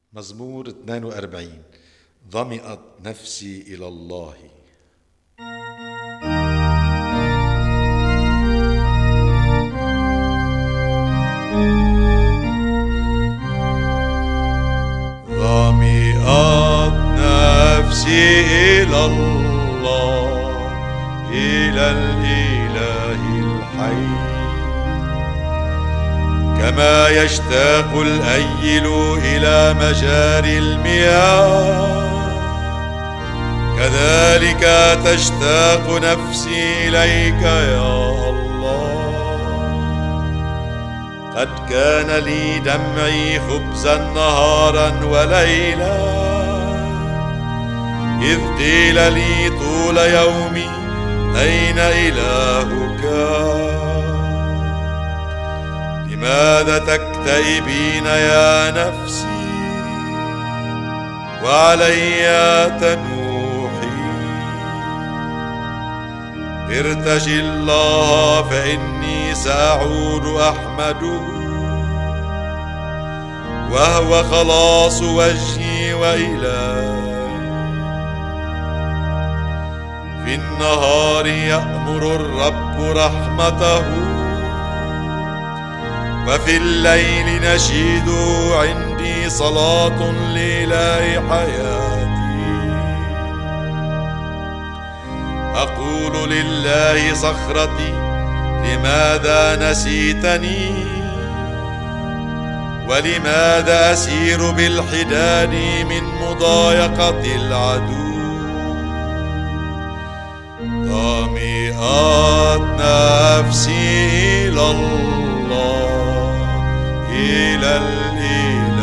مزمور 42. ظمئت نفسي إلى الله. ظمئت نفسي إلى الله، إلى الإله الحي. كما يشتاق الأيل إلى مجاري المياه، كذلك تشتاق نفسي إليك يا الله. قد كان لي دمعي خبزا نهارا وليلا، إذ قيل لي طول يومي أين إلهك؟ لماذا تكتئبين يا نفسي وعلي تنوحي؟ ارتجي الله فإني سأعود أحمده، وهو خلاص وجهي وإلهي. في النهار يأمر الرب رحمته، وفي الليل نشيد عندي صلاة لإله حياتي. أقول لله صخرتي لماذا نسيتني؟ ولماذا أسير بالحداد من مضايقة العدو؟ ظمئت نفسي إلى الله، إلى الإله